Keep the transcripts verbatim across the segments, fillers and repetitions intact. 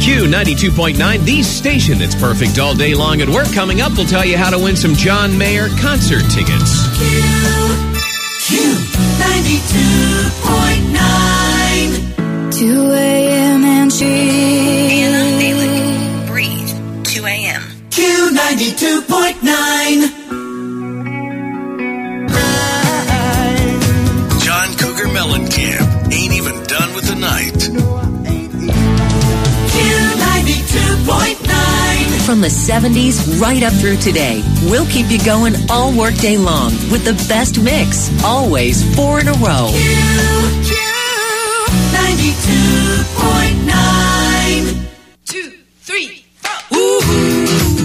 Q ninety-two point nine, the station that's perfect all day long at work. Coming up, we'll tell you how to win some John Mayer concert tickets. Q, Q ninety-two point nine. two a.m. and she... Anna Bailey. Breathe. two a.m. Q ninety-two point nine. John Cougar Mellencamp ain't even done with the night. Q ninety-two point nine. From the seventies right up through today, we'll keep you going all workday long with the best mix. Always four in a row. Q, Q ninety-two point nine. Two, three, four. Ooh,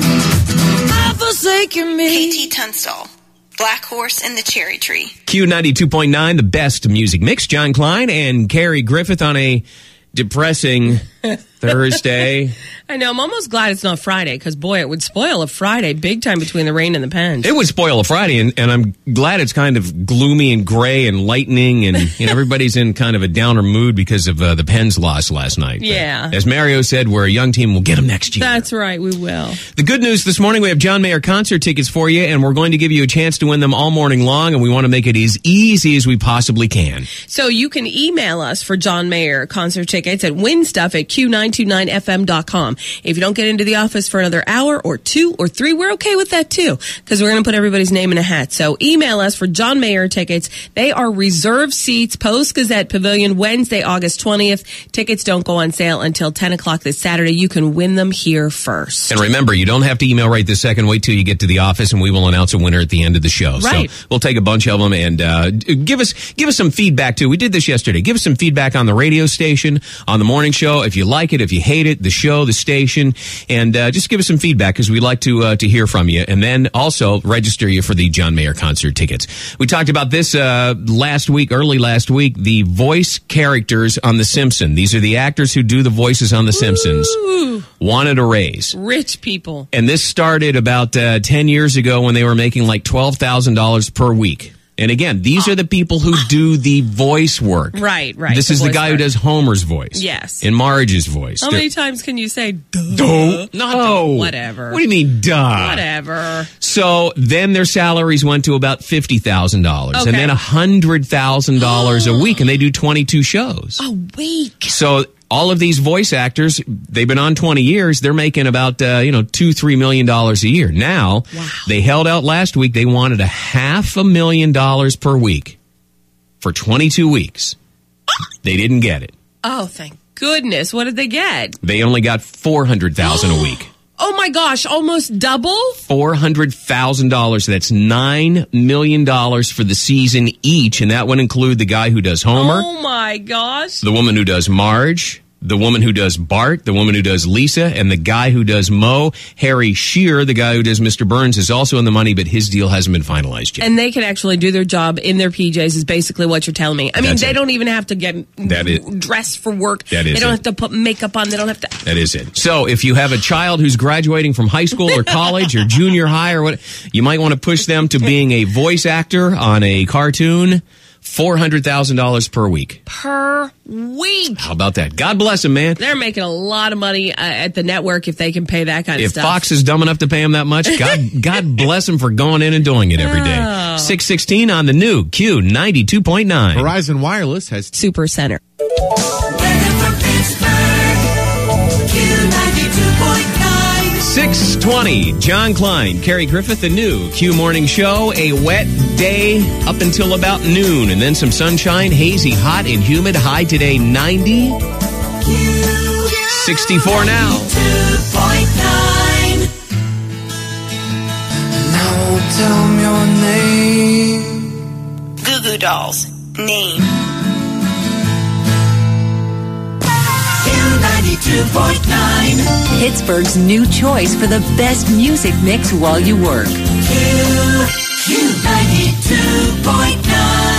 I've forsaken me. K T Tunstall. Black Horse and the Cherry Tree. Q ninety-two point nine, the best music mix. John Klein and Carrie Griffith on a depressing Thursday. I know. I'm almost glad it's not Friday because, boy, it would spoil a Friday big time between the rain and the pens. It would spoil a Friday, and, and I'm glad it's kind of gloomy and gray and lightning, and you know, everybody's in kind of a downer mood because of uh, the Pens loss last night. Yeah. But as Mario said, we're a young team. We'll get them next year. That's right. We will. The good news this morning, we have John Mayer concert tickets for you, and we're going to give you a chance to win them all morning long, and we want to make it as easy as we possibly can. So you can email us for John Mayer concert tickets at winstuff at q nine two nine f m dot com. If you don't get into the office for another hour or two or three, we're okay with that too, because we're going to put everybody's name in a hat. So email us for John Mayer tickets. They are reserved seats, Post-Gazette Pavilion, Wednesday, August twentieth. Tickets don't go on sale until ten o'clock this Saturday. You can win them here first. And remember, you don't have to email right this second. Wait till you get to the office, and we will announce a winner at the end of the show. Right. So we'll take a bunch of them and uh, give us give us some feedback too. We did this yesterday. Give us some feedback on the radio station, on the morning show. If you like it, if you hate it, the show, the station, and uh, just give us some feedback because we'd like to uh, to hear from you. And then also register you for the John Mayer concert tickets. We talked about this uh, last week, early last week, the voice characters on The Simpsons. These are the actors who do the voices on The Simpsons. Ooh. Wanted a raise. Rich people. And this started about uh, ten years ago when they were making like twelve thousand dollars per week. And again, these are the people who do the voice work. Right, right. This the is the voice guy work. who does Homer's voice. Yes. And Marge's voice. How They're- many times can you say duh? Duh. Not No. duh. Whatever. What do you mean, duh? Whatever. So then their salaries went to about fifty thousand dollars. Okay. And then one hundred thousand dollars a week. And they do twenty-two shows. A week. So all of these voice actors, they've been on twenty years. They're making about, uh, you know, two, three million dollars a year. Now, Wow. they held out last week. They wanted a half a million dollars per week for twenty-two weeks. They didn't get it. Oh, thank goodness. What did they get? They only got four hundred thousand dollars a week. Oh my gosh, almost double? four hundred thousand dollars. That's nine million dollars for the season each. And that would include the guy who does Homer, Oh my gosh. the woman who does Marge, the woman who does Bart, the woman who does Lisa, and the guy who does Moe. Harry Shearer, the guy who does Mister Burns, is also in the money, but his deal hasn't been finalized yet. And they can actually do their job in their P Js is basically what you're telling me. I mean, That's they it. don't even have to get That is- dressed for work. That is They don't it. have to put makeup on. They don't have to. That is it. So if you have a child who's graduating from high school or college or junior high or what, you might want to push them to being a voice actor on a cartoon. four hundred thousand dollars per week. Per week. How about that? God bless them, man. They're making a lot of money uh, at the network if they can pay that kind of If stuff. Fox is dumb enough to pay him that much, God God bless him for going in and doing it every day. Oh. six sixteen on the new Q ninety-two point nine. Verizon Wireless has Super Center. Weather for Pittsburgh. Q ninety-two point nine. six twenty, John Klein, Carrie Griffith, the new Q Morning Show. A wet day up until about noon, and then some sunshine, hazy, hot, and humid. High today, ninety. sixty-four now. two point nine. Now tell me your name. Goo Goo Dolls. Name. Q ninety-two point nine. Pittsburgh's new choice for the best music mix while you work. Q, Q ninety-two point nine.